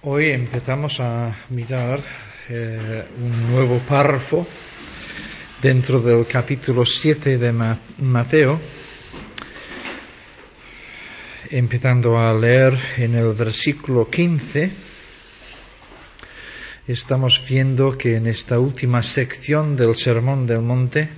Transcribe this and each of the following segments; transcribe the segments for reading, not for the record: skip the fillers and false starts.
Hoy empezamos a mirar un nuevo párrafo dentro del capítulo 7 de Mateo, empezando a leer en el versículo 15. Estamos viendo que en esta última sección del Sermón del Monte,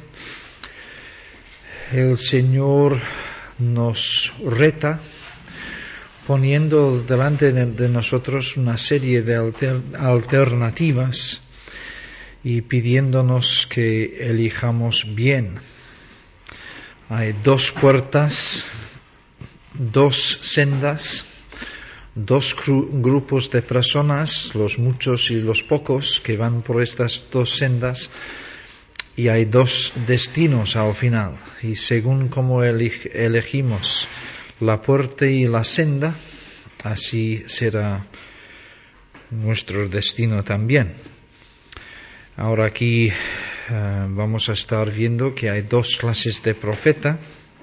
el Señor nos reta poniendo delante de nosotros una serie de alternativas y pidiéndonos que elijamos bien. Hay dos puertas, dos sendas, dos grupos de personas, los muchos y los pocos, que van por estas dos sendas, y hay dos destinos al final. Y según cómo elegimos la puerta y la senda, así será nuestro destino también. Ahora aquí vamos a estar viendo que hay dos clases de profeta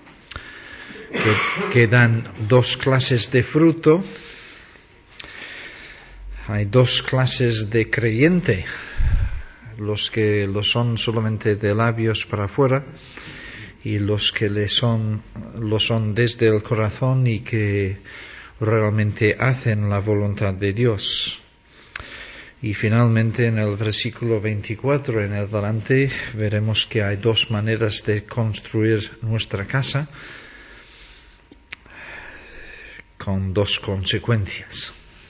que dan dos clases de fruto. Hay dos clases de creyente, los que lo son solamente de labios para afuera y los que lo son desde el corazón y que realmente hacen la voluntad de Dios. Y finalmente en el versículo 24 en adelante veremos que hay dos maneras de construir nuestra casa con dos consecuencias.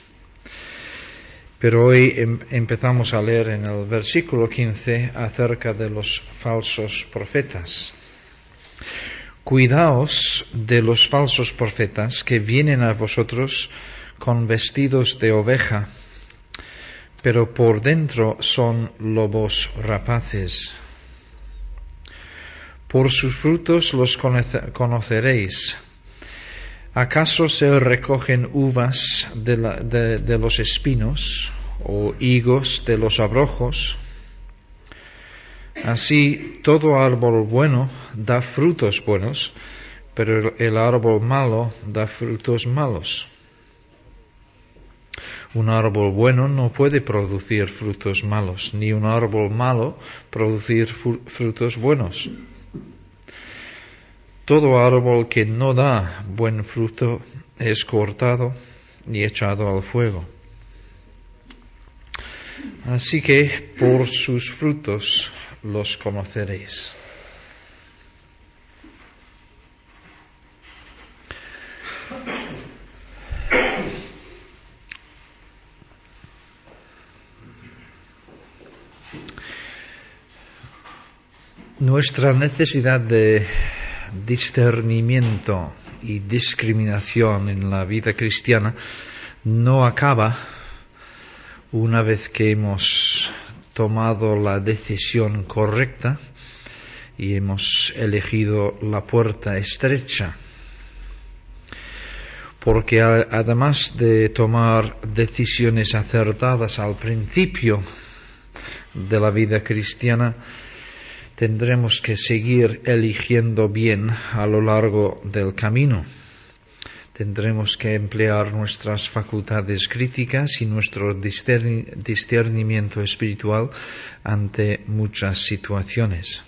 Pero hoy empezamos a leer en el versículo 15 acerca de los falsos profetas. Cuidaos de los falsos profetas que vienen a vosotros con vestidos de oveja, pero por dentro son lobos rapaces. Por sus frutos los conoceréis. ¿Acaso se recogen uvas de los espinos o higos de los abrojos? Así, todo árbol bueno da frutos buenos, pero el árbol malo da frutos malos. Un árbol bueno no puede producir frutos malos, ni un árbol malo producir frutos buenos. Todo árbol que no da buen fruto es cortado y echado al fuego. Así que por sus frutos los conoceréis. Nuestra necesidad de discernimiento y discriminación en la vida cristiana no acaba una vez que hemos tomado la decisión correcta y hemos elegido la puerta estrecha. Porque además de tomar decisiones acertadas al principio de la vida cristiana, tendremos que seguir eligiendo bien a lo largo del camino. Tendremos que emplear nuestras facultades críticas y nuestro discernimiento espiritual ante muchas situaciones.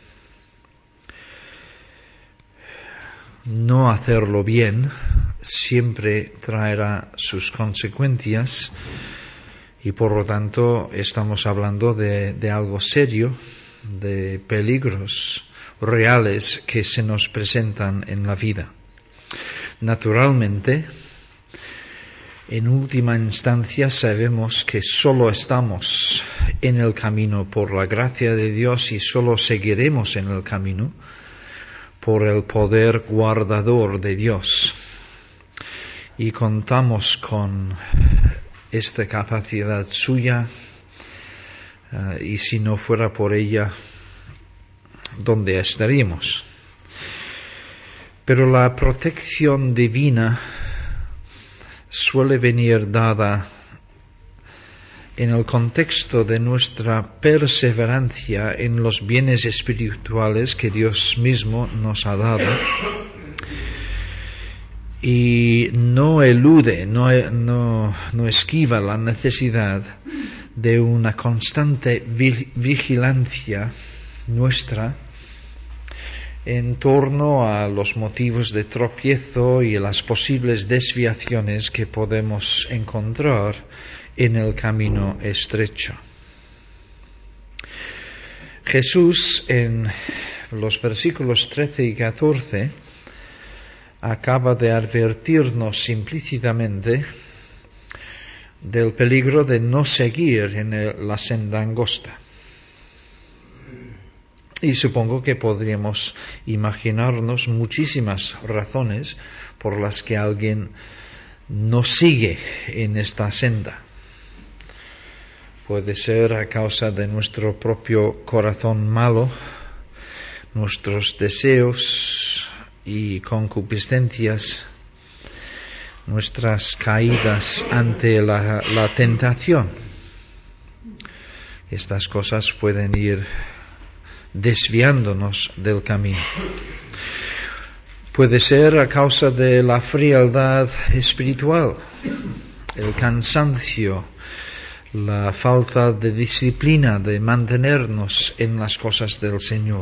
No hacerlo bien siempre traerá sus consecuencias y por lo tanto estamos hablando de algo serio, de peligros reales que se nos presentan en la vida. Naturalmente, en última instancia sabemos que solo estamos en el camino por la gracia de Dios y solo seguiremos en el camino por el poder guardador de Dios. Y contamos con esta capacidad suya y si no fuera por ella, ¿dónde estaríamos? Pero la protección divina suele venir dada en el contexto de nuestra perseverancia en los bienes espirituales que Dios mismo nos ha dado y no elude, no esquiva la necesidad de una constante vigilancia nuestra en torno a los motivos de tropiezo y las posibles desviaciones que podemos encontrar en el camino estrecho. Jesús, en los versículos 13 y 14, acaba de advertirnos implícitamente del peligro de no seguir en la senda angosta. Y supongo que podríamos imaginarnos muchísimas razones por las que alguien no sigue en esta senda. Puede ser a causa de nuestro propio corazón malo, nuestros deseos y concupiscencias, nuestras caídas ante la tentación. Estas cosas pueden ir desviándonos del camino. Puede ser a causa de la frialdad espiritual, el cansancio, la falta de disciplina de mantenernos en las cosas del Señor.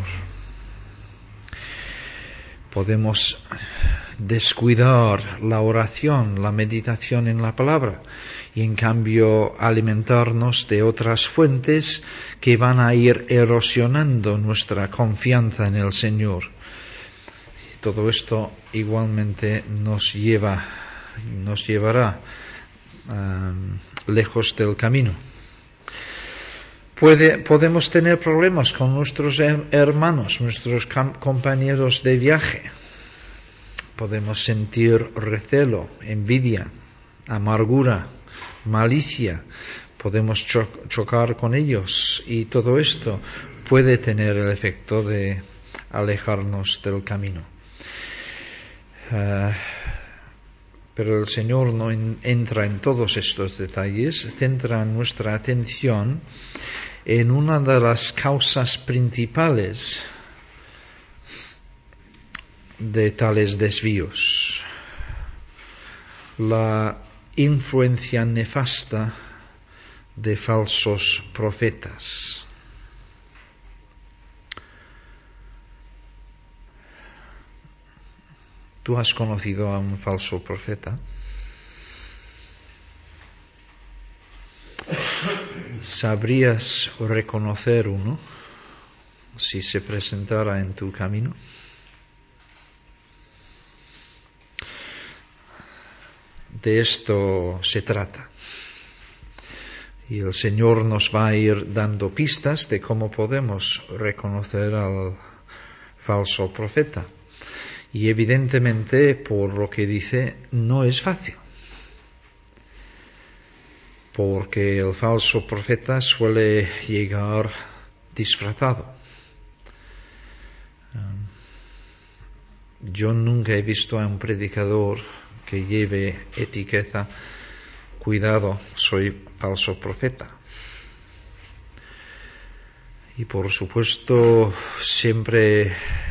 Podemos descuidar la oración, la meditación en la palabra, y en cambio alimentarnos de otras fuentes que van a ir erosionando nuestra confianza en el Señor. Todo esto igualmente nos llevará lejos del camino. Podemos tener problemas con nuestros hermanos, nuestros compañeros de viaje. Podemos sentir recelo, envidia, amargura, malicia. Podemos chocar con ellos, y todo esto puede tener el efecto de alejarnos del camino. Pero el Señor no entra en todos estos detalles, centra nuestra atención en una de las causas principales de tales desvíos: la influencia nefasta de falsos profetas. ¿Tú has conocido a un falso profeta? ¿Sabrías reconocer uno si se presentara en tu camino? De esto se trata. Y el Señor nos va a ir dando pistas de cómo podemos reconocer al falso profeta. Y evidentemente, por lo que dice, no es fácil. Porque el falso profeta suele llegar disfrazado. Yo nunca he visto a un predicador que lleve etiqueta: cuidado, soy falso profeta. Y por supuesto siempre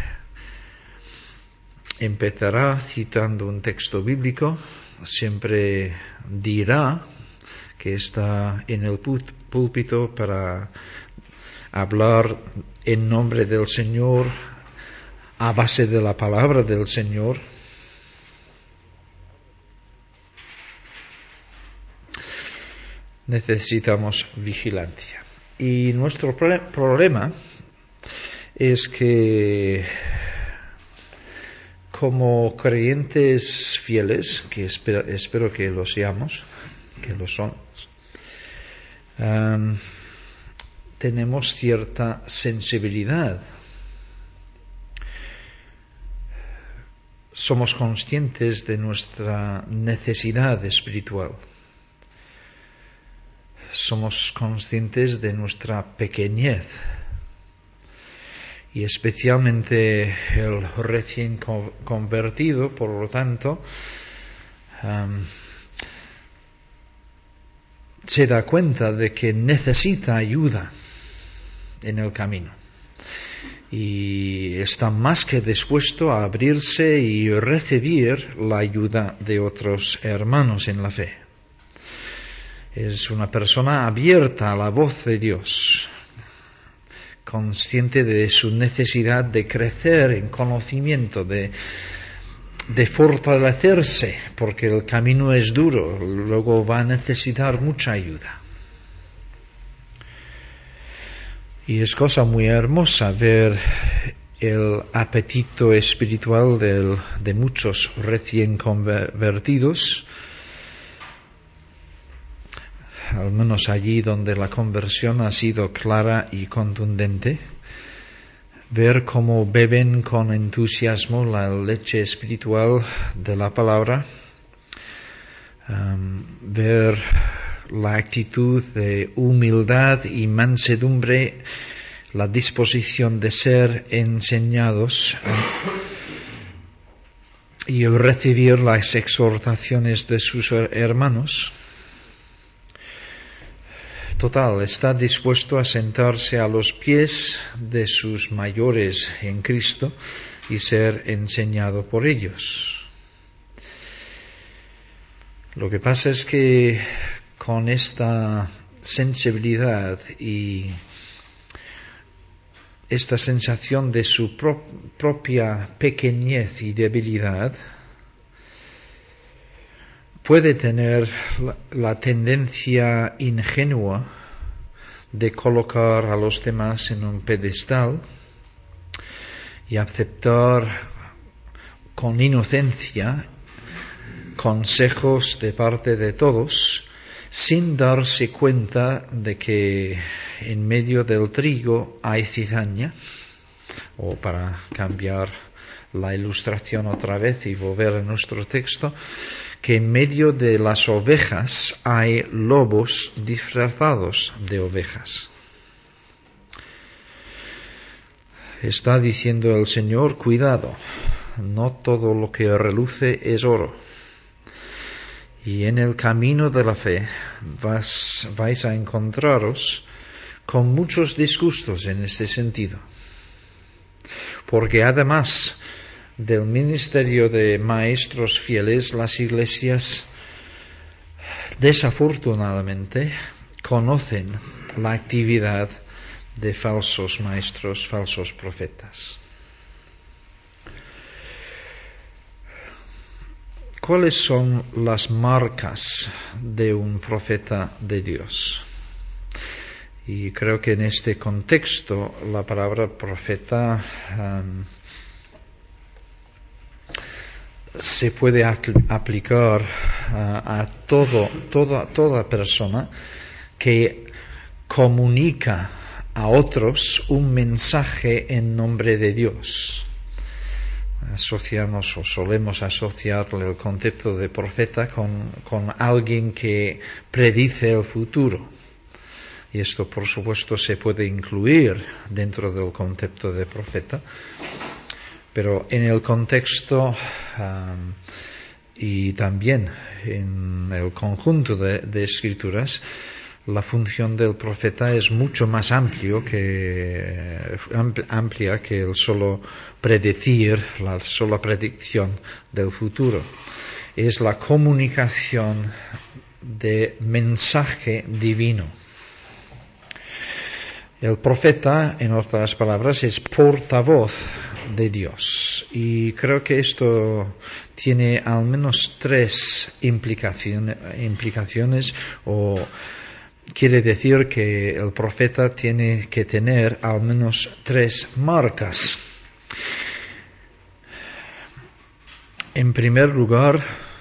empezará citando un texto bíblico, siempre dirá que está en el púlpito para hablar en nombre del Señor, a base de la palabra del Señor. Necesitamos vigilancia. Y nuestro problema es que, como creyentes fieles, que espero que lo seamos, que lo son, tenemos cierta sensibilidad. Somos conscientes de nuestra necesidad espiritual. Somos conscientes de nuestra pequeñez. Y especialmente el recién convertido, por lo tanto, se da cuenta de que necesita ayuda en el camino. y está más que dispuesto a abrirse y recibir la ayuda de otros hermanos en la fe. Es una persona abierta a la voz de Dios, consciente de su necesidad de crecer en conocimiento, de fortalecerse, porque el camino es duro, luego va a necesitar mucha ayuda. Y es cosa muy hermosa ver el apetito espiritual de muchos recién convertidos, al menos allí donde la conversión ha sido clara y contundente, ver cómo beben con entusiasmo la leche espiritual de la palabra, ver la actitud de humildad y mansedumbre, la disposición de ser enseñados y recibir las exhortaciones de sus hermanos. Total, está dispuesto a sentarse a los pies de sus mayores en Cristo y ser enseñado por ellos. Lo que pasa es que con esta sensibilidad y esta sensación de su propia pequeñez y debilidad, puede tener la tendencia ingenua de colocar a los demás en un pedestal y aceptar con inocencia consejos de parte de todos, sin darse cuenta de que en medio del trigo hay cizaña, o para cambiar la ilustración otra vez y volver a nuestro texto, que en medio de las ovejas hay lobos disfrazados de ovejas. Está diciendo el Señor, cuidado, no todo lo que reluce es oro. Y en el camino de la fe vais a encontraros con muchos disgustos en este sentido. Porque además del ministerio de maestros fieles, las iglesias desafortunadamente conocen la actividad de falsos maestros, falsos profetas. ¿Cuáles son las marcas de un profeta de Dios? Y creo que en este contexto la palabra profeta se puede aplicar a toda persona que comunica a otros un mensaje en nombre de Dios. Asociamos o solemos asociar el concepto de profeta con alguien que predice el futuro. Y esto, por supuesto, se puede incluir dentro del concepto de profeta. Pero en el contexto y también en el conjunto de escrituras, la función del profeta es mucho más amplia que el solo predecir, la sola predicción del futuro. Es la comunicación de mensaje divino. El profeta, en otras palabras, es portavoz de Dios. Y creo que esto tiene al menos 3 implicaciones, o quiere decir que el profeta tiene que tener al menos 3 marcas. En primer lugar,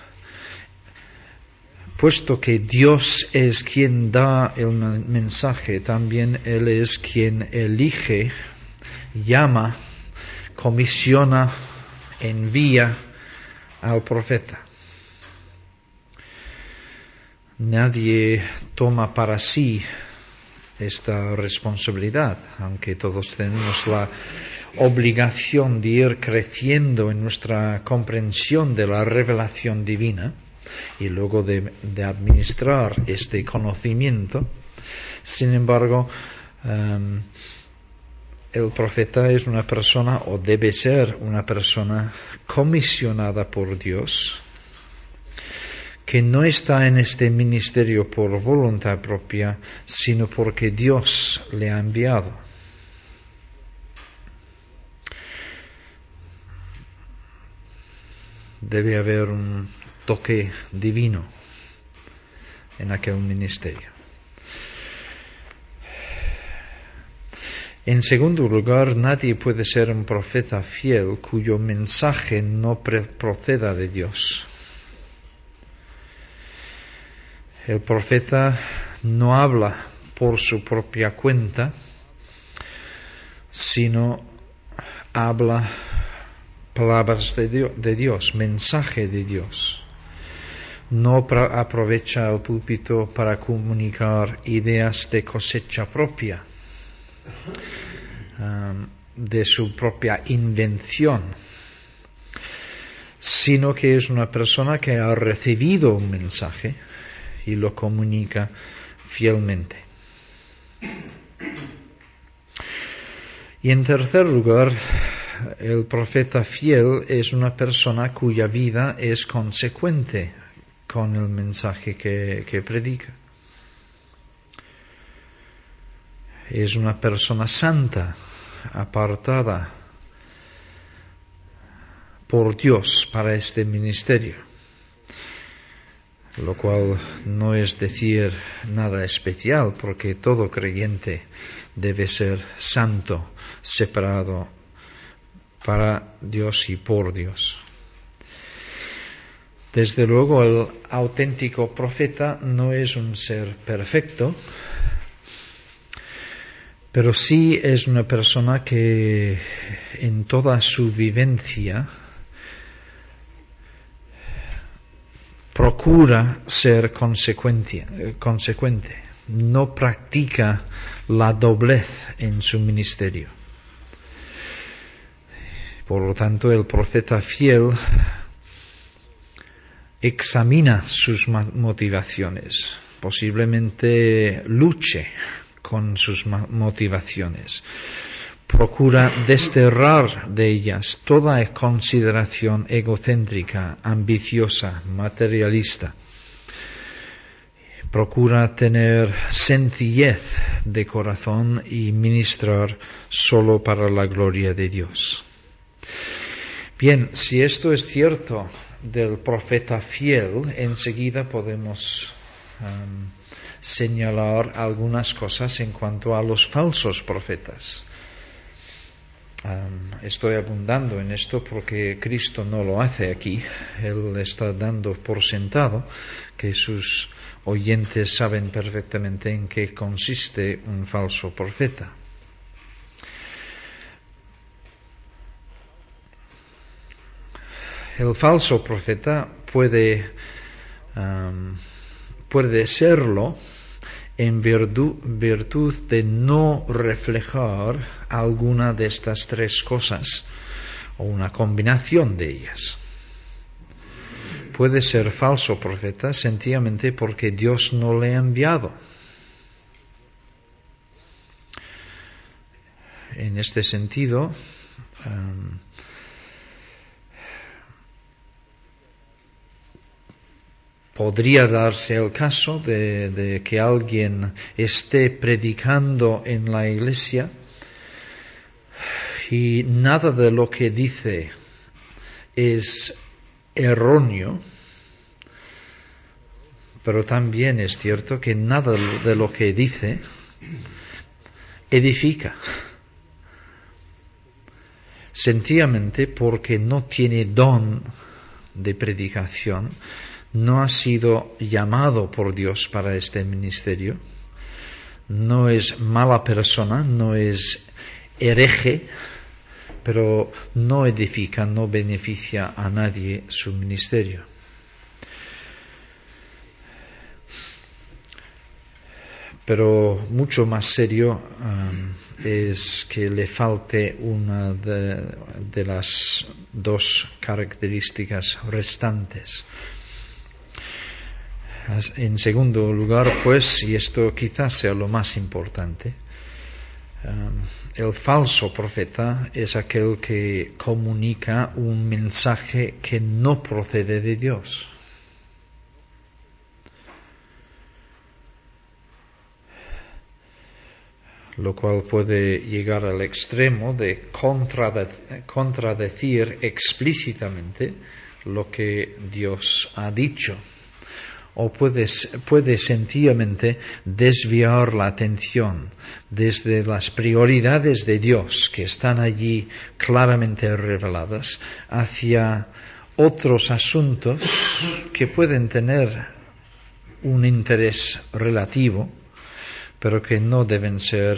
puesto que Dios es quien da el mensaje, también Él es quien elige, llama, comisiona, envía al profeta. Nadie toma para sí esta responsabilidad, aunque todos tenemos la obligación de ir creciendo en nuestra comprensión de la revelación divina y luego de administrar este conocimiento. Sin embargo, el profeta es una persona, o debe ser una persona, comisionada por Dios, que no está en este ministerio por voluntad propia, sino porque Dios le ha enviado. Debe haber un toque divino en aquel ministerio. En segundo lugar, nadie puede ser un profeta fiel cuyo mensaje no proceda de Dios. El profeta no habla por su propia cuenta, sino habla palabras de Dios, mensaje de Dios. No aprovecha el púlpito para comunicar ideas de cosecha propia, de su propia invención, sino que es una persona que ha recibido un mensaje y lo comunica fielmente. Y en tercer lugar, el profeta fiel es una persona cuya vida es consecuente con el mensaje que predica. Es una persona santa, apartada por Dios para este ministerio, lo cual no es decir nada especial, porque todo creyente debe ser santo, separado para Dios y por Dios. Desde luego, el auténtico profeta no es un ser perfecto, pero sí es una persona que en toda su vivencia procura ser consecuente, no practica la doblez en su ministerio. Por lo tanto, el profeta fiel examina sus motivaciones, posiblemente luche con sus motivaciones, procura desterrar de ellas toda consideración egocéntrica, ambiciosa, materialista. Procura tener sencillez de corazón y ministrar solo para la gloria de Dios. Bien, si esto es cierto del profeta fiel, enseguida podemos señalar algunas cosas en cuanto a los falsos profetas. Estoy abundando en esto porque Cristo no lo hace aquí. Él está dando por sentado que sus oyentes saben perfectamente en qué consiste un falso profeta. El falso profeta puede serlo en virtud de no reflejar alguna de estas tres cosas o una combinación de ellas. Puede ser falso profeta sencillamente porque Dios no le ha enviado. En este sentido, podría darse el caso de que alguien esté predicando en la iglesia y nada de lo que dice es erróneo, pero también es cierto que nada de lo que dice edifica, sencillamente porque no tiene don de predicación. No ha sido llamado por Dios para este ministerio, no es mala persona, no es hereje, pero no edifica, no beneficia a nadie su ministerio. Pero mucho más serio es que le falte una de las dos características restantes. En segundo lugar, pues, y esto quizás sea lo más importante, El falso profeta es aquel que comunica un mensaje que no procede de Dios. Lo cual puede llegar al extremo de contradecir explícitamente lo que Dios ha dicho. O puede sencillamente desviar la atención desde las prioridades de Dios, que están allí claramente reveladas, hacia otros asuntos que pueden tener un interés relativo, pero que no deben ser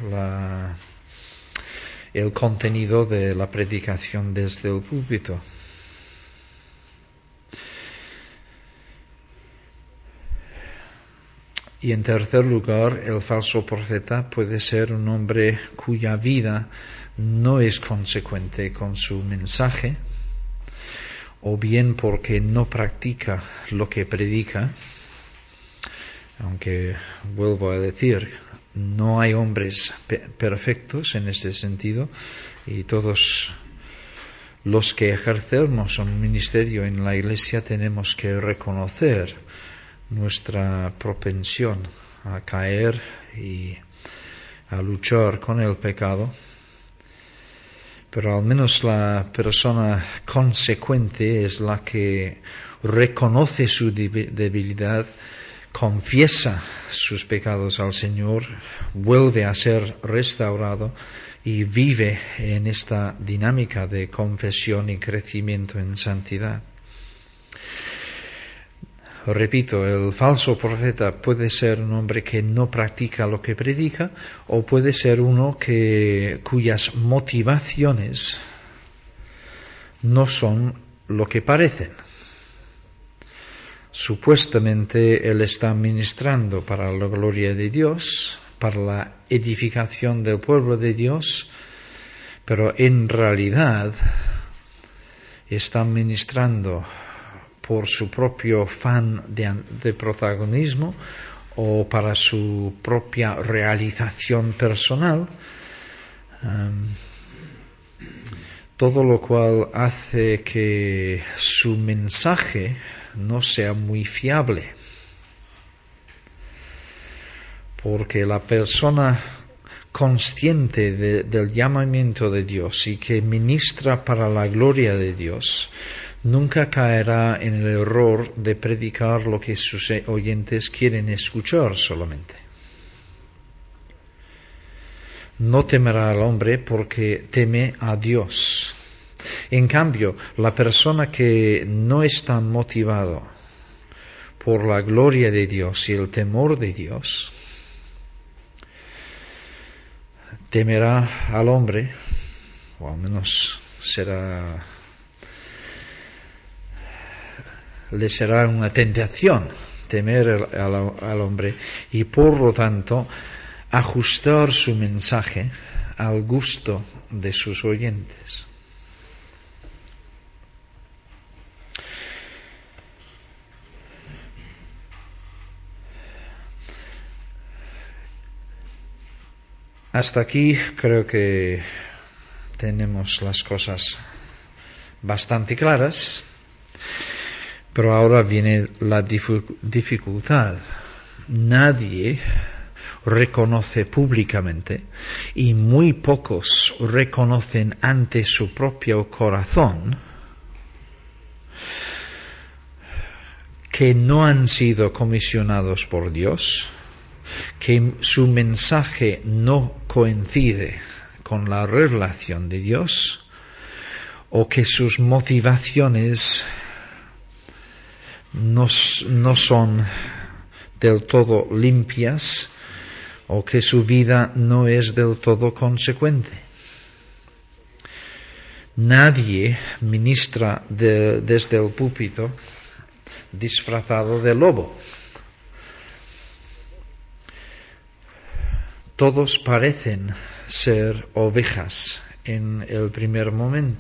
el contenido de la predicación desde el púlpito. Y en tercer lugar, el falso profeta puede ser un hombre cuya vida no es consecuente con su mensaje, o bien porque no practica lo que predica, aunque vuelvo a decir, no hay hombres perfectos en este sentido, y todos los que ejercemos un ministerio en la Iglesia tenemos que reconocer nuestra propensión a caer y a luchar con el pecado, pero al menos la persona consecuente es la que reconoce su debilidad, confiesa sus pecados al Señor, vuelve a ser restaurado y vive en esta dinámica de confesión y crecimiento en santidad. Repito, el falso profeta puede ser un hombre que no practica lo que predica, o puede ser uno cuyas motivaciones no son lo que parecen. Supuestamente él está ministrando para la gloria de Dios, para la edificación del pueblo de Dios, pero en realidad está ministrando por su propio afán de protagonismo o para su propia realización personal, todo lo cual hace que su mensaje no sea muy fiable, porque la persona consciente del llamamiento de Dios y que ministra para la gloria de Dios nunca caerá en el error de predicar lo que sus oyentes quieren escuchar solamente. No temerá al hombre porque teme a Dios. En cambio, la persona que no está motivado por la gloria de Dios y el temor de Dios, temerá al hombre, o al menos le será una tentación temer al hombre, y por lo tanto ajustar su mensaje al gusto de sus oyentes. Hasta aquí creo que tenemos las cosas bastante claras, pero ahora viene la dificultad. Nadie reconoce públicamente, y muy pocos reconocen ante su propio corazón, que no han sido comisionados por Dios, que su mensaje no coincide con la revelación de Dios, o que sus motivaciones no son del todo limpias, o que su vida no es del todo consecuente. Nadie ministra desde el púlpito disfrazado de lobo. Todos parecen ser ovejas en el primer momento.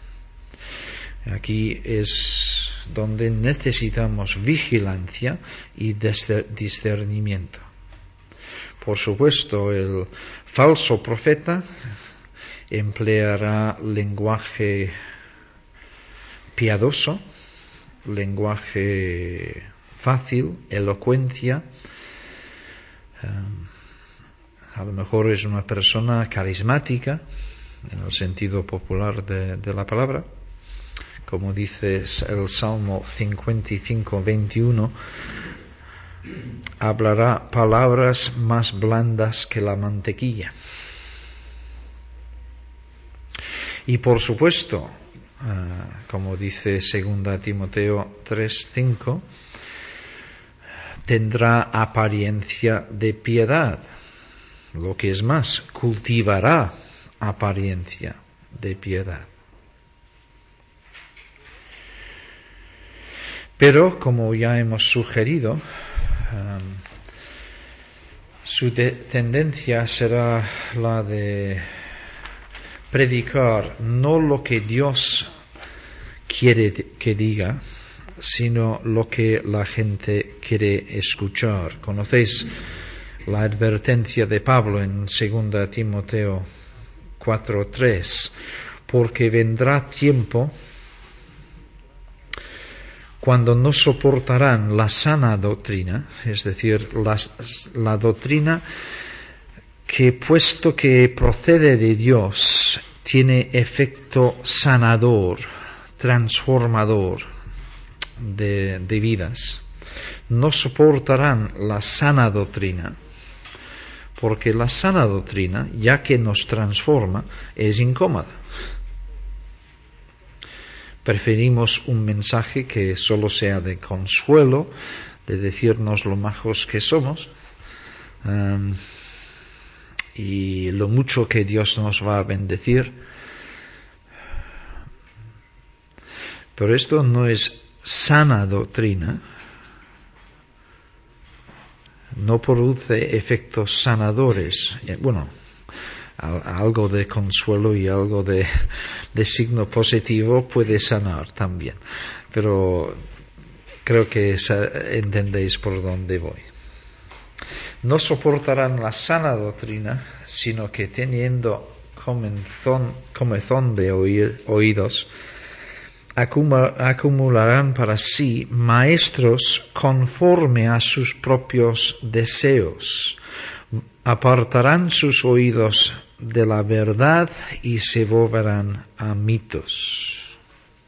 Aquí es donde necesitamos vigilancia y discernimiento, Por supuesto, el falso profeta empleará lenguaje piadoso, lenguaje fácil, elocuencia. A lo mejor es una persona carismática, en el sentido popular de la palabra, como dice el Salmo 55:21, hablará palabras más blandas que la mantequilla. Y por supuesto, como dice 2 Timoteo 3:5, tendrá apariencia de piedad. Lo que es más, cultivará apariencia de piedad. Pero, como ya hemos sugerido, su tendencia será la de predicar no lo que Dios quiere que diga, sino lo que la gente quiere escuchar. ¿Conocéis la advertencia de Pablo en 2 Timoteo 4:3? Porque vendrá tiempo cuando no soportarán la sana doctrina, es decir, la doctrina que, puesto que procede de Dios, tiene efecto sanador, transformador de vidas. No soportarán la sana doctrina, porque la sana doctrina, ya que nos transforma, es incómoda. Preferimos un mensaje que solo sea de consuelo, de decirnos lo majos que somos, y lo mucho que Dios nos va a bendecir. Pero esto no es sana doctrina, no produce efectos sanadores. Bueno, algo de consuelo y algo de signo positivo puede sanar también, pero creo que entendéis por dónde voy. No soportarán la sana doctrina, sino que teniendo comezón de oídos, acumularán para sí maestros conforme a sus propios deseos. Apartarán sus oídos de la verdad y se volverán a mitos.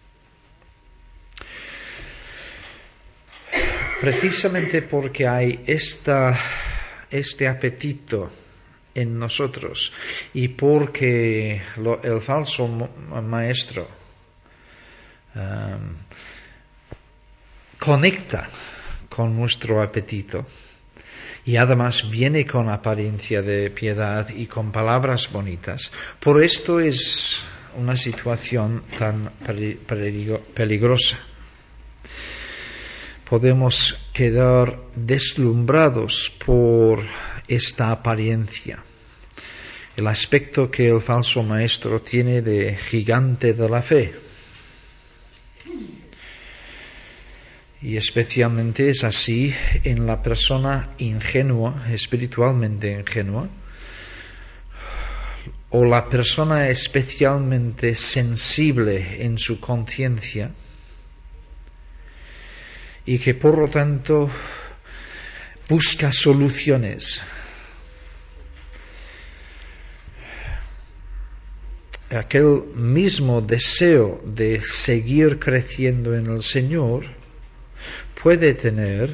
Precisamente porque hay este apetito en nosotros y porque el falso maestro conecta con nuestro apetito y además viene con apariencia de piedad y con palabras bonitas. Por esto es una situación tan peligrosa. Podemos quedar deslumbrados por esta apariencia, el aspecto que el falso maestro tiene de gigante de la fe. Y especialmente es así en la persona ingenua, espiritualmente ingenua, o la persona especialmente sensible en su conciencia y que por lo tanto busca soluciones. Aquel mismo deseo de seguir creciendo en el Señor puede tener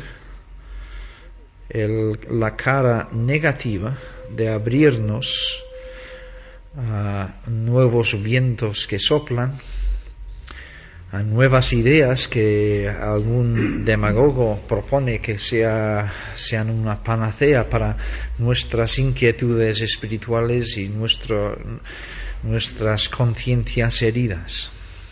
la cara negativa de abrirnos a nuevos vientos que soplan, a nuevas ideas que algún demagogo propone que sean una panacea para nuestras inquietudes espirituales y nuestras conciencias heridas.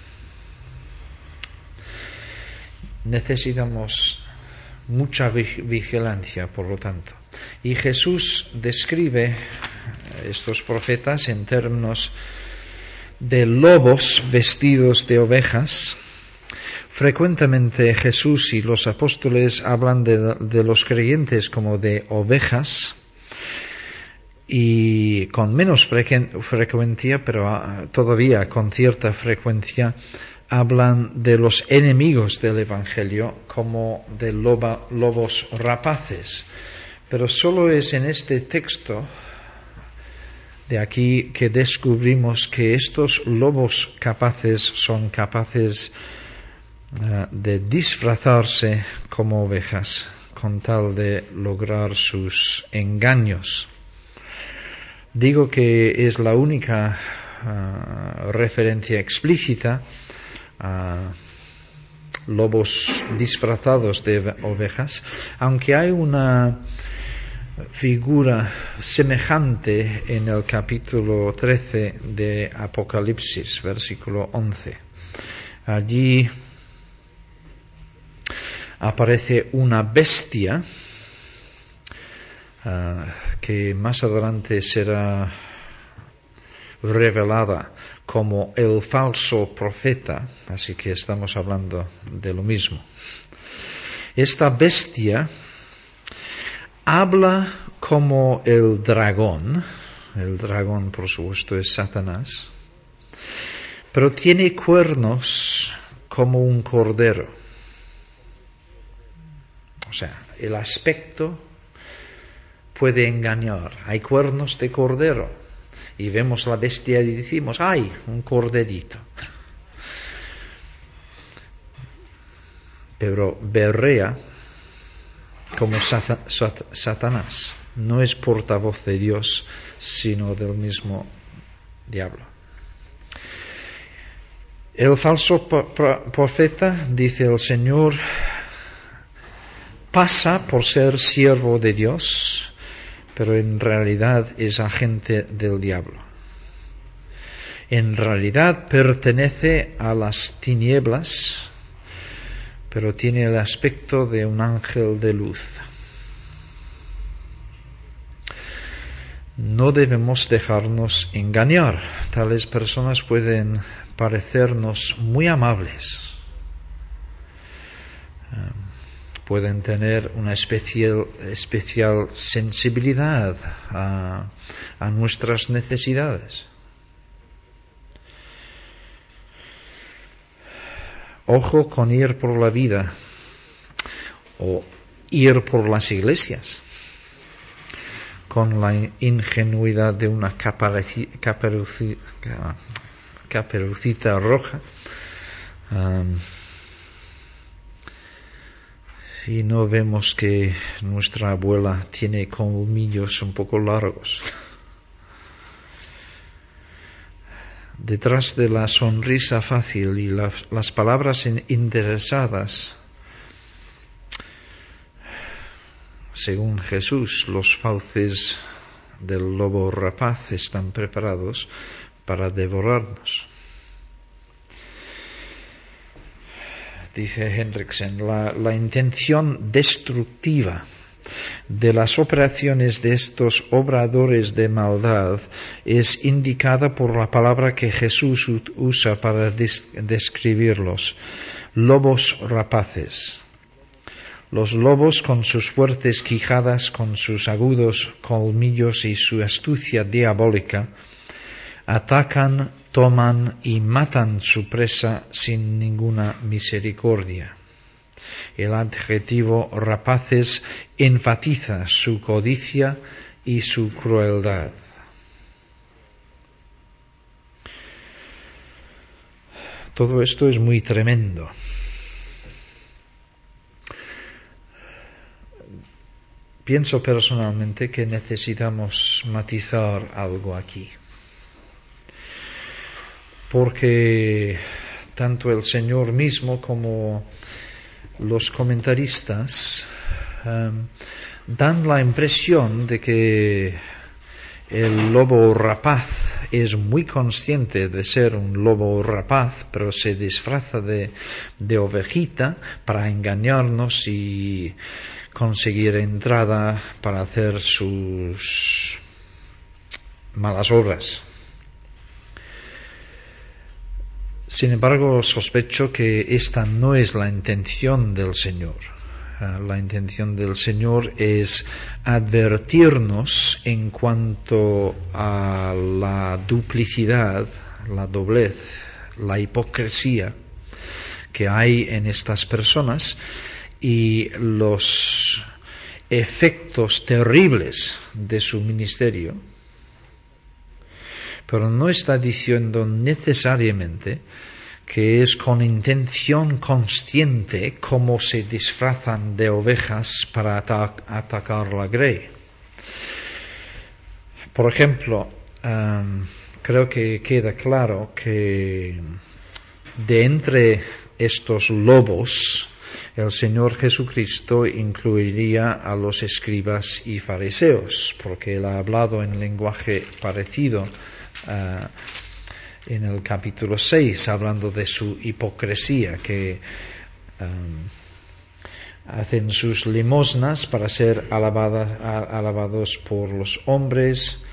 Necesitamos mucha vigilancia, por lo tanto. Y Jesús describe estos profetas en términos de lobos vestidos de ovejas. Frecuentemente Jesús y los apóstoles hablan de los creyentes como de ovejas, Y con menos frecuencia, pero todavía con cierta frecuencia, hablan de los enemigos del Evangelio como de lobos rapaces. Pero solo es en este texto de aquí que descubrimos que estos lobos son capaces de disfrazarse como ovejas con tal de lograr sus engaños. Digo que es la única referencia explícita a lobos disfrazados de ovejas, aunque hay una figura semejante en el capítulo 13 de Apocalipsis, versículo 11. Allí aparece una bestia que más adelante será revelada como el falso profeta, así que estamos hablando de lo mismo. Esta bestia habla como el dragón por supuesto es Satanás, pero tiene cuernos como un cordero. O sea, el aspecto puede engañar. Hay cuernos de cordero y vemos la bestia y decimos, ¡ay, un corderito! Pero berrea como Satanás. No es portavoz de Dios, sino del mismo diablo. El falso profeta, dice el Señor, pasa por ser siervo de Dios, pero en realidad es agente del diablo. En realidad pertenece a las tinieblas, pero tiene el aspecto de un ángel de luz. No debemos dejarnos engañar. Tales personas pueden parecernos muy amables. Pueden tener una especial sensibilidad a nuestras necesidades. Ojo con ir por la vida o ir por las iglesias con la ingenuidad de una caperucita roja y no vemos que nuestra abuela tiene colmillos un poco largos. Detrás de la sonrisa fácil y las palabras interesadas, según Jesús, los fauces del lobo rapaz están preparados para devorarnos. Dice Hendriksen, la intención destructiva de las operaciones de estos obradores de maldad es indicada por la palabra que Jesús usa para describirlos: lobos rapaces. Los lobos, con sus fuertes quijadas, con sus agudos colmillos y su astucia diabólica, atacan, toman y matan su presa sin ninguna misericordia. El adjetivo rapaces enfatiza su codicia y su crueldad. Todo esto es muy tremendo. Pienso personalmente que necesitamos matizar algo aquí, porque tanto el Señor mismo como los comentaristas dan la impresión de que el lobo rapaz es muy consciente de ser un lobo rapaz, pero se disfraza de ovejita para engañarnos y conseguir entrada para hacer sus malas obras. Sin embargo, sospecho que esta no es la intención del Señor. La intención del Señor es advertirnos en cuanto a la duplicidad, la doblez, la hipocresía que hay en estas personas y los efectos terribles de su ministerio, pero no está diciendo necesariamente que es con intención consciente como se disfrazan de ovejas para atacar la grey. Por ejemplo, creo que queda claro que de entre estos lobos, el Señor Jesucristo incluiría a los escribas y fariseos, porque Él ha hablado en lenguaje parecido en el capítulo 6, hablando de su hipocresía, que hacen sus limosnas para ser alabados por los hombres.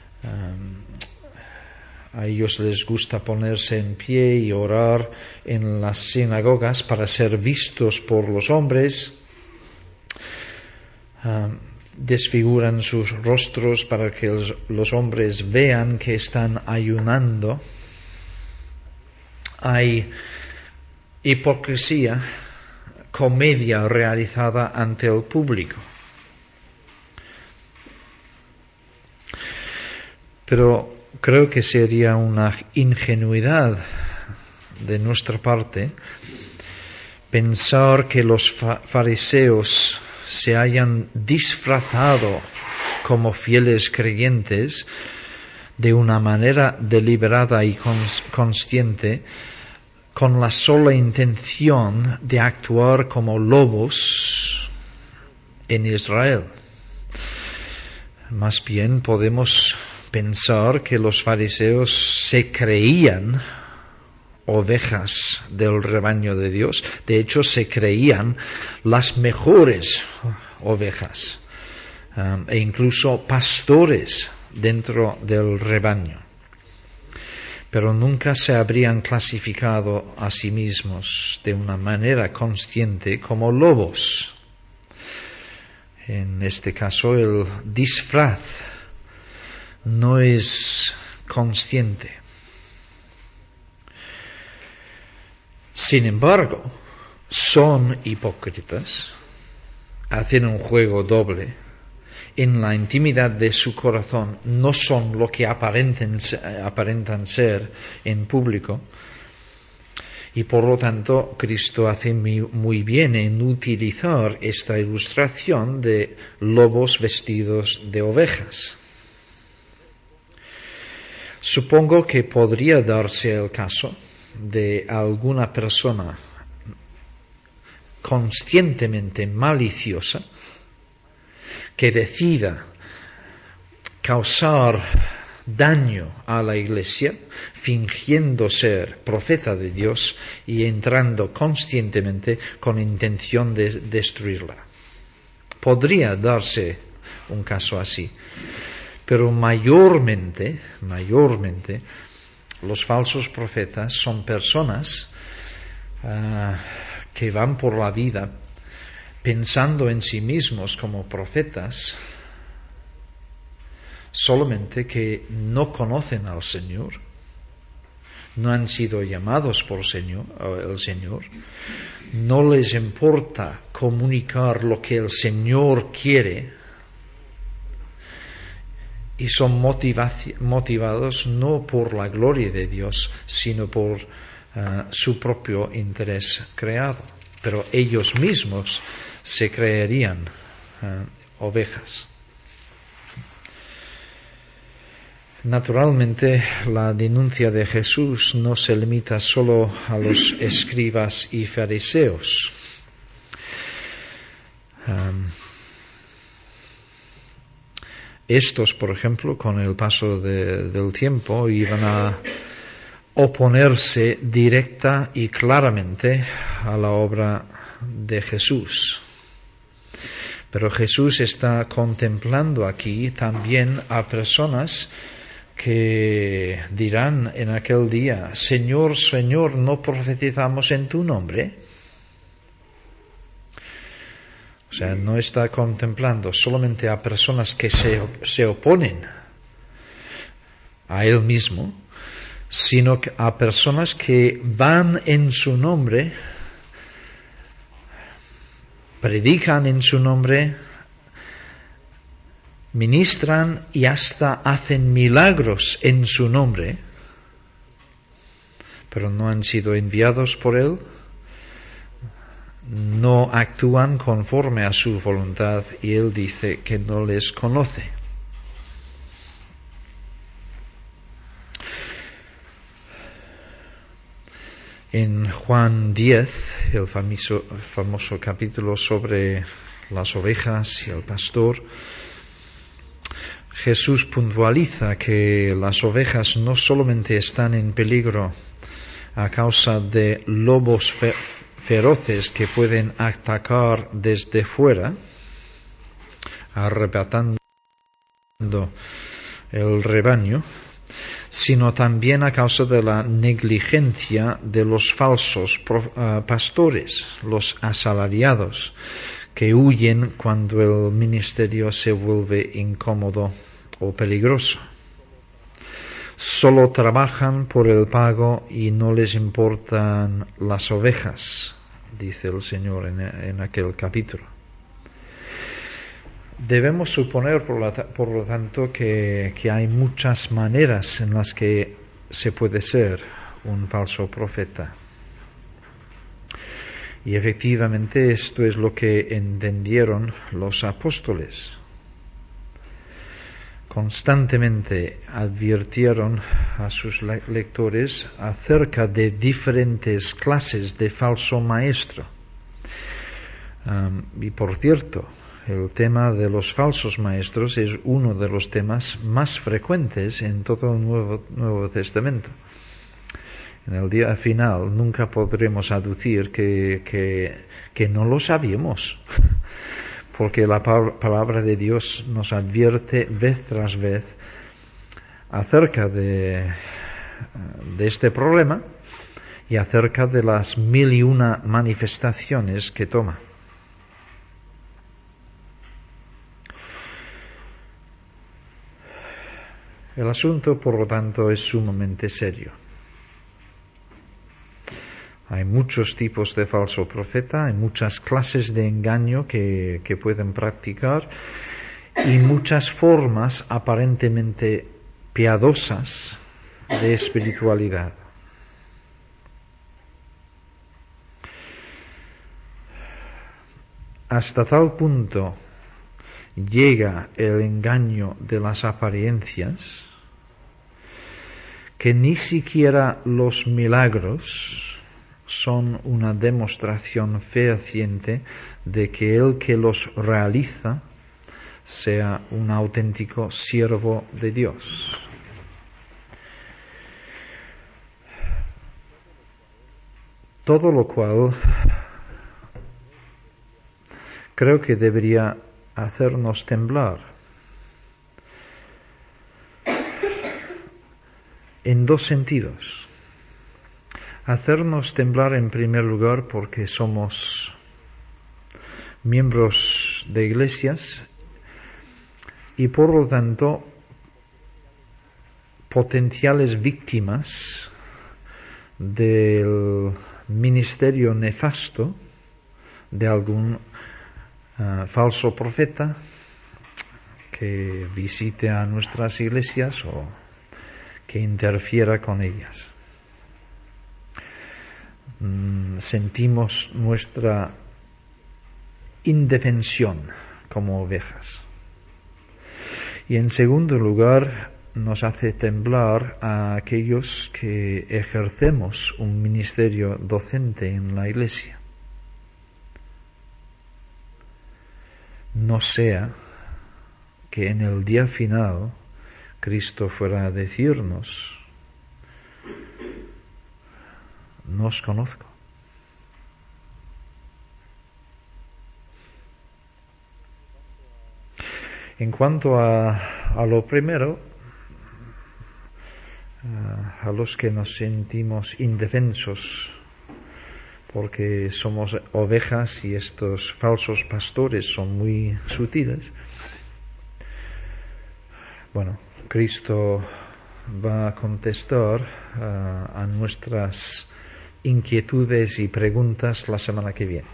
A ellos les gusta ponerse en pie y orar en las sinagogas para ser vistos por los hombres. Desfiguran sus rostros para que los hombres vean que están ayunando. Hay hipocresía, comedia realizada ante el público. Pero creo que sería una ingenuidad de nuestra parte pensar que los fariseos se hayan disfrazado como fieles creyentes de una manera deliberada y consciente con la sola intención de actuar como lobos en Israel. Más bien podemos pensar que los fariseos se creían ovejas del rebaño de Dios. De hecho, se creían las mejores ovejas e incluso pastores dentro del rebaño. Pero nunca se habrían clasificado a sí mismos de una manera consciente como lobos. En este caso, el disfraz no es consciente. Sin embargo, son hipócritas, hacen un juego doble. En la intimidad de su corazón no son lo que aparentan ser en público, y por lo tanto Cristo hace muy bien en utilizar esta ilustración de lobos vestidos de ovejas. Supongo que podría darse el caso de alguna persona conscientemente maliciosa que decida causar daño a la Iglesia fingiendo ser profeta de Dios y entrando conscientemente con intención de destruirla. Podría darse un caso así, pero mayormente los falsos profetas son personas que van por la vida pensando en sí mismos como profetas, solamente que no conocen al Señor, no han sido llamados por el Señor, no les importa comunicar lo que el Señor quiere y son motivados no por la gloria de Dios, sino por su propio interés creado. Pero ellos mismos se creerían ovejas. Naturalmente, la denuncia de Jesús no se limita solo a los escribas y fariseos. Estos, por ejemplo, con el paso del tiempo, iban a oponerse directa y claramente a la obra de Jesús. Pero Jesús está contemplando aquí también a personas que dirán en aquel día: Señor, Señor, ¿no profetizamos en tu nombre? O sea, no está contemplando solamente a personas que se oponen a Él mismo, sino que a personas que van en su nombre, predican en su nombre, ministran y hasta hacen milagros en su nombre, pero no han sido enviados por Él, no actúan conforme a su voluntad y Él dice que no les conoce. En Juan 10, el famoso capítulo sobre las ovejas y el pastor, Jesús puntualiza que las ovejas no solamente están en peligro a causa de lobos feroces que pueden atacar desde fuera, arrebatando el rebaño, sino también a causa de la negligencia de los falsos pastores, los asalariados, que huyen cuando el ministerio se vuelve incómodo o peligroso. Solo trabajan por el pago y no les importan las ovejas, dice el Señor en aquel capítulo. Debemos suponer, por lo tanto, que hay muchas maneras en las que se puede ser un falso profeta. Y efectivamente esto es lo que entendieron los apóstoles. Constantemente advirtieron a sus lectores acerca de diferentes clases de falso maestro. Y por cierto, el tema de los falsos maestros es uno de los temas más frecuentes en todo el Nuevo Testamento. En el día final nunca podremos aducir que no lo sabíamos, porque la palabra de Dios nos advierte vez tras vez acerca de este problema y acerca de las 1001 manifestaciones que toma. El asunto, por lo tanto, es sumamente serio. Hay muchos tipos de falso profeta, hay muchas clases de engaño que pueden practicar y muchas formas aparentemente piadosas de espiritualidad. Hasta tal punto llega el engaño de las apariencias que ni siquiera los milagros son una demostración fehaciente de que el que los realiza sea un auténtico siervo de Dios. Todo lo cual creo que debería hacernos temblar en dos sentidos. Hacernos temblar en primer lugar porque somos miembros de iglesias y por lo tanto potenciales víctimas del ministerio nefasto de algún falso profeta que visite a nuestras iglesias o que interfiera con ellas. Sentimos nuestra indefensión como ovejas. Y en segundo lugar, nos hace temblar a aquellos que ejercemos un ministerio docente en la iglesia. No sea que en el día final Cristo fuera a decirnos: no os conozco. En cuanto a lo primero, a los que nos sentimos indefensos porque somos ovejas y estos falsos pastores son muy sutiles. Bueno, Cristo va a contestar a nuestras inquietudes y preguntas la semana que viene,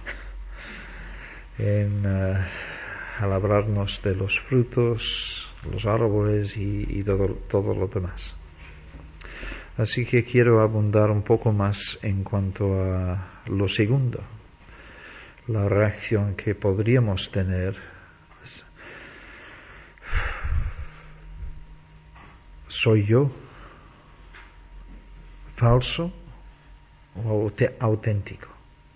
al hablarnos de los frutos, los árboles y todo lo demás. Así que quiero abundar un poco más en cuanto a lo segundo, la reacción que podríamos tener. ¿Soy yo falso o auténtico?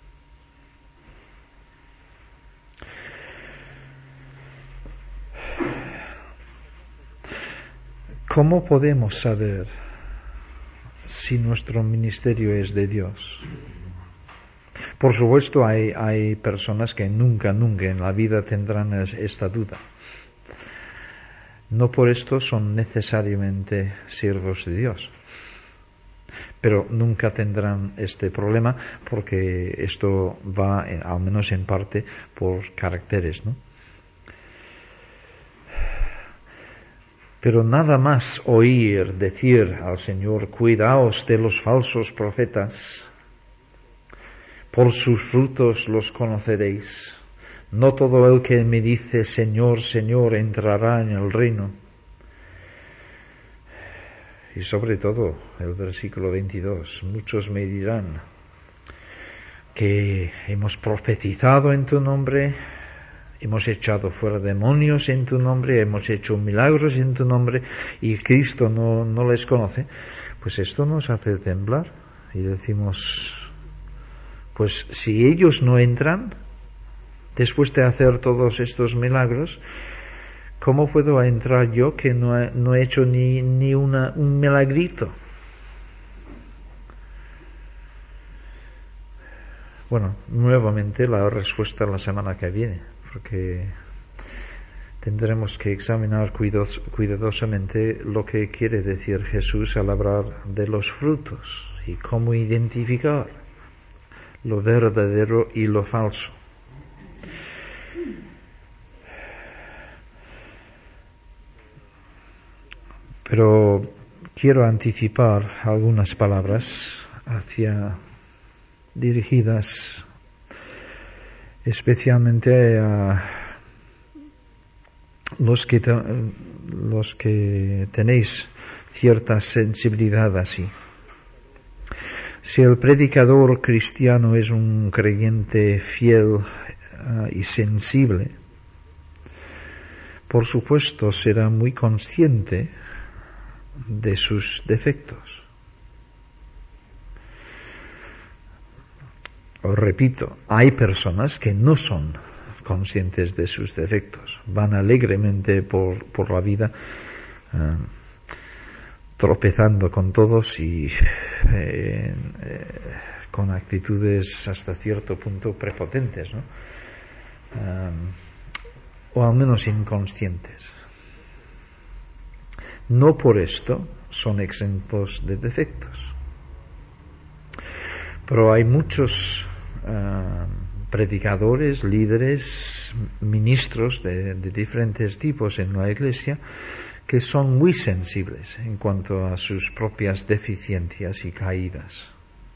¿Cómo podemos saber si nuestro ministerio es de Dios? Por supuesto, hay personas que nunca en la vida tendrán esta duda. No por esto son necesariamente siervos de Dios, pero nunca tendrán este problema porque esto va, al menos en parte, por caracteres, ¿no? Pero nada más oír decir al Señor: cuidaos de los falsos profetas, por sus frutos los conoceréis. No todo el que me dice Señor, Señor entrará en el reino. Y sobre todo el versículo 22, muchos me dirán que hemos profetizado en tu nombre, hemos echado fuera demonios en tu nombre, hemos hecho milagros en tu nombre, y Cristo no les conoce. Pues esto nos hace temblar y decimos, pues si ellos no entran después de hacer todos estos milagros, ¿cómo puedo entrar yo que no he hecho ni un milagrito? Bueno, nuevamente la respuesta la semana que viene, porque tendremos que examinar cuidadosamente lo que quiere decir Jesús al hablar de los frutos y cómo identificar lo verdadero y lo falso. Pero quiero anticipar algunas palabras dirigidas especialmente a los que tenéis cierta sensibilidad así. Si el predicador cristiano es un creyente fiel y sensible, por supuesto será muy consciente de sus defectos. Os repito, hay personas que no son conscientes de sus defectos, van alegremente por la vida tropezando con todos y con actitudes hasta cierto punto prepotentes, ¿no? O al menos inconscientes. No por esto son exentos de defectos. Pero hay muchos predicadores, líderes, ministros de diferentes tipos en la Iglesia que son muy sensibles en cuanto a sus propias deficiencias y caídas.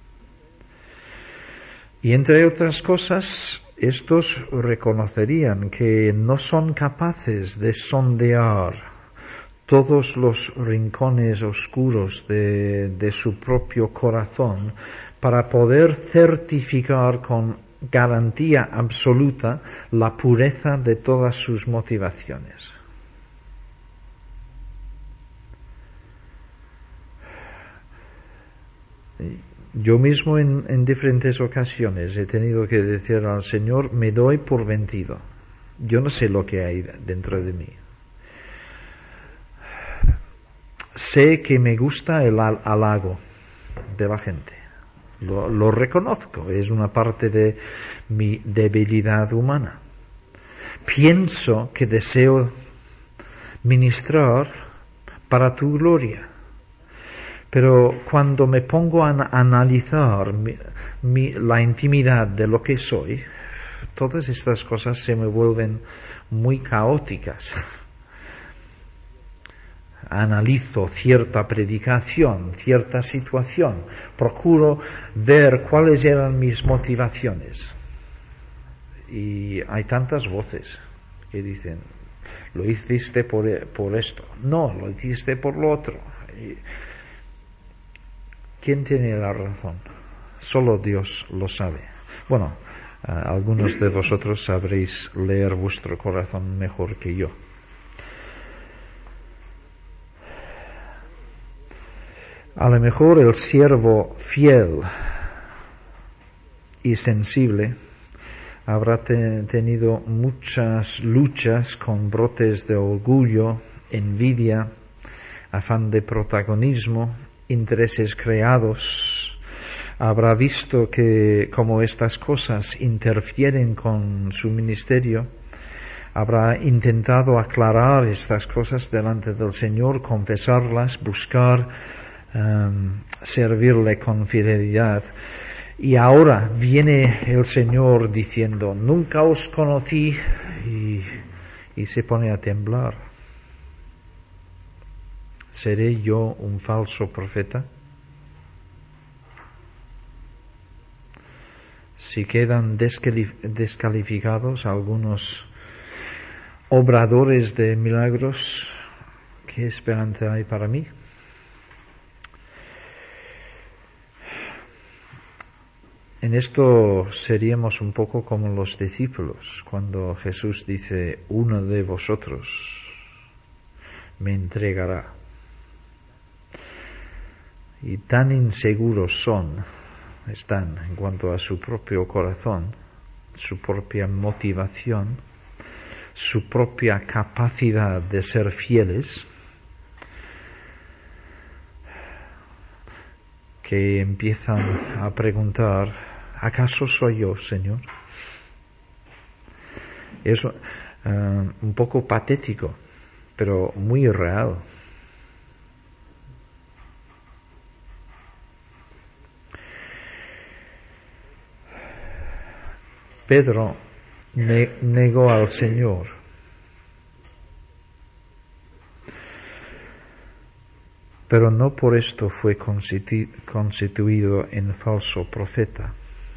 Y entre otras cosas, estos reconocerían que no son capaces de sondear todos los rincones oscuros de su propio corazón para poder certificar con garantía absoluta la pureza de todas sus motivaciones. Yo mismo en diferentes ocasiones he tenido que decir al Señor: me doy por vencido. Yo no sé lo que hay dentro de mí. Sé que me gusta el halago de la gente. Lo reconozco, es una parte de mi debilidad humana. Pienso que deseo ministrar para tu gloria, Pero cuando me pongo a analizar la intimidad de lo que soy, todas estas cosas se me vuelven muy caóticas. Analizo cierta predicación, cierta situación, procuro ver cuáles eran mis motivaciones. Y hay tantas voces que dicen, lo hiciste por esto, no, lo hiciste por lo otro. ¿Quién tiene la razón? Solo Dios lo sabe. Bueno, algunos de vosotros sabréis leer vuestro corazón mejor que yo. A lo mejor el siervo fiel y sensible habrá tenido muchas luchas con brotes de orgullo, envidia, afán de protagonismo, intereses creados. Habrá visto que como estas cosas interfieren con su ministerio, habrá intentado aclarar estas cosas delante del Señor, confesarlas, buscar servirle con fidelidad. Y ahora viene el Señor diciendo, nunca os conocí, y se pone a temblar. ¿Seré yo un falso profeta? Si quedan descalificados algunos obradores de milagros, ¿qué esperanza hay para mí? En esto seríamos un poco como los discípulos, cuando Jesús dice, uno de vosotros me entregará. Y tan inseguros están en cuanto a su propio corazón, su propia motivación, su propia capacidad de ser fieles, que empiezan a preguntar, ¿acaso soy yo, Señor? Es un poco patético, pero muy real. Pedro negó al Señor. Pero no por esto fue constituido en falso profeta.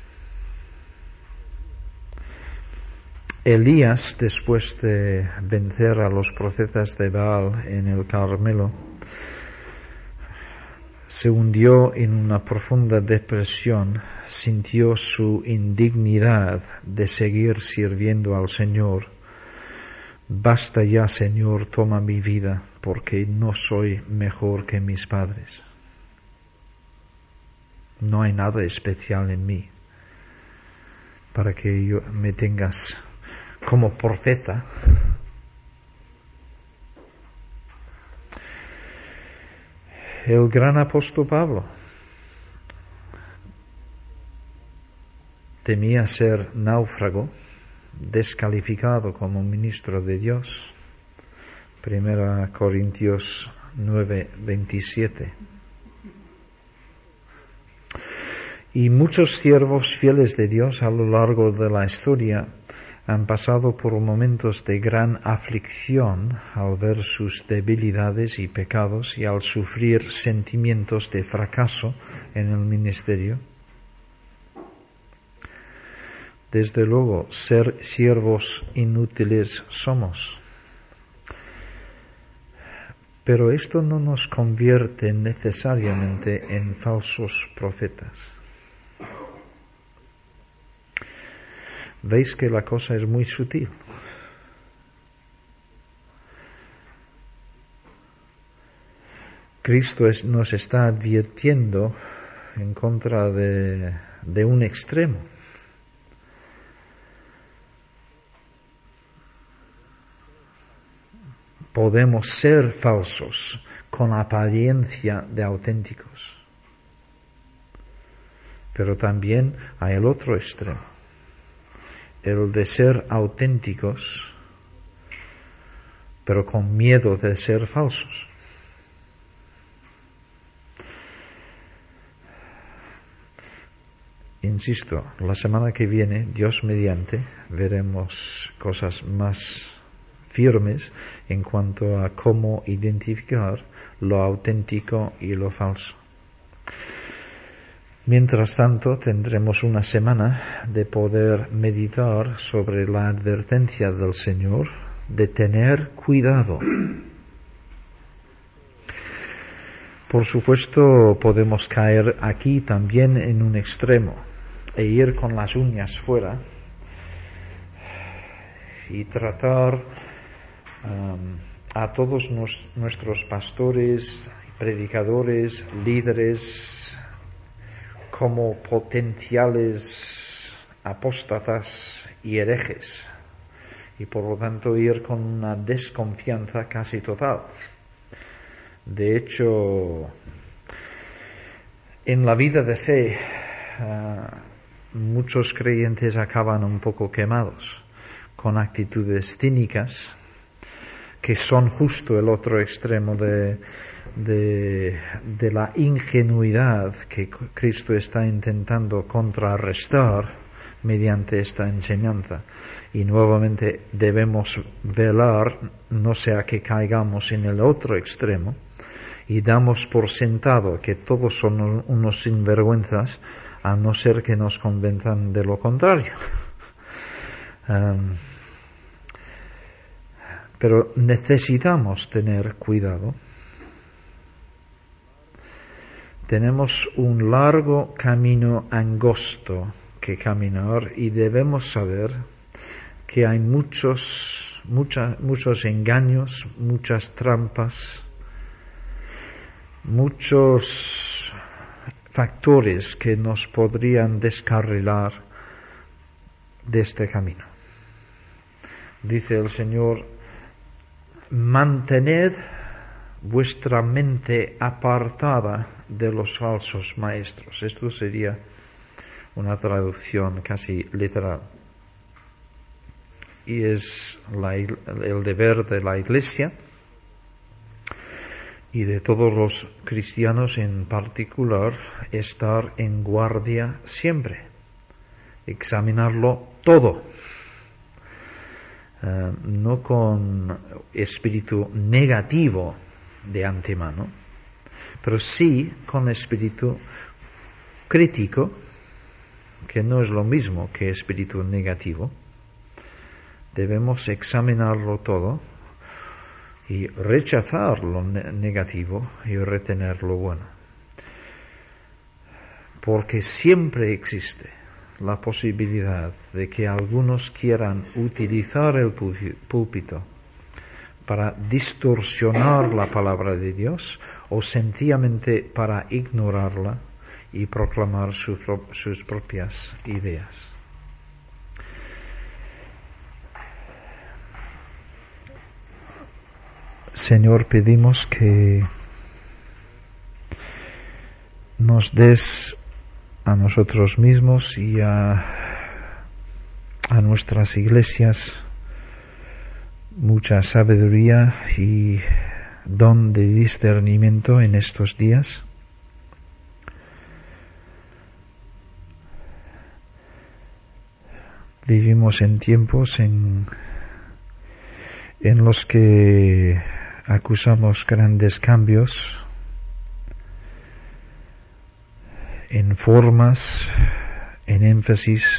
Elías, después de vencer a los profetas de Baal en el Carmelo, se hundió en una profunda depresión, sintió su indignidad de seguir sirviendo al Señor. Basta ya, Señor, toma mi vida, porque no soy mejor que mis padres. No hay nada especial en mí para que me tengas como profeta. El gran apóstol Pablo temía ser náufrago, descalificado como ministro de Dios. 1 Corintios 9:27. Y muchos siervos fieles de Dios a lo largo de la historia han pasado por momentos de gran aflicción al ver sus debilidades y pecados y al sufrir sentimientos de fracaso en el ministerio. Desde luego, ser siervos inútiles somos. Pero esto no nos convierte necesariamente en falsos profetas. Veis que la cosa es muy sutil. Cristo nos está advirtiendo en contra de un extremo. Podemos ser falsos con apariencia de auténticos. Pero también hay el otro extremo, el de ser auténticos, pero con miedo de ser falsos. insisto, la semana que viene, Dios mediante, veremos cosas más firmes en cuanto a cómo identificar lo auténtico y lo falso. Mientras tanto, tendremos una semana de poder meditar sobre la advertencia del Señor de tener cuidado. Por supuesto, podemos caer aquí también en un extremo e ir con las uñas fuera y tratar a todos nuestros pastores, predicadores, líderes como potenciales apóstatas y herejes, y por lo tanto ir con una desconfianza casi total. De hecho, en la vida de fe, muchos creyentes acaban un poco quemados, con actitudes cínicas, que son justo el otro extremo de la ingenuidad que Cristo está intentando contrarrestar mediante esta enseñanza. Y nuevamente debemos velar, no sea que caigamos en el otro extremo y damos por sentado que todos son unos sinvergüenzas, a no ser que nos convenzan de lo contrario. Pero necesitamos tener cuidado. Tenemos un largo camino angosto que caminar y debemos saber que hay muchos engaños, muchas trampas, muchos factores que nos podrían descarrilar de este camino. Dice el Señor: mantened vuestra mente apartada de los falsos maestros. Esto sería una traducción casi literal. Y es el deber de la Iglesia y de todos los cristianos en particular estar en guardia siempre, examinarlo todo. No con espíritu negativo de antemano, pero sí con espíritu crítico, que no es lo mismo que espíritu negativo. Debemos examinarlo todo y rechazar lo negativo y retener lo bueno, porque siempre existe la posibilidad de que algunos quieran utilizar el púlpito para distorsionar la palabra de Dios o sencillamente para ignorarla y proclamar sus propias ideas. Señor, pedimos que nos des a nosotros mismos y a nuestras iglesias mucha sabiduría y don de discernimiento en estos días. Vivimos en tiempos en los que acusamos grandes cambios en formas, en énfasis.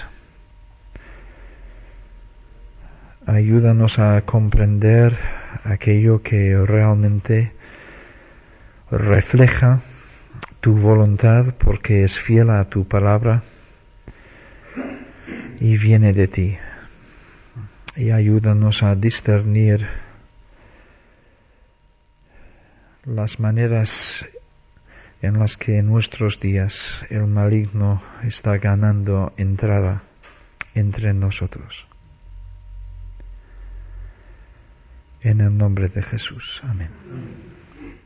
Ayúdanos a comprender aquello que realmente refleja tu voluntad, porque es fiel a tu palabra y viene de ti. Y ayúdanos a discernir las maneras en las que en nuestros días el maligno está ganando entrada entre nosotros. En el nombre de Jesús. Amén.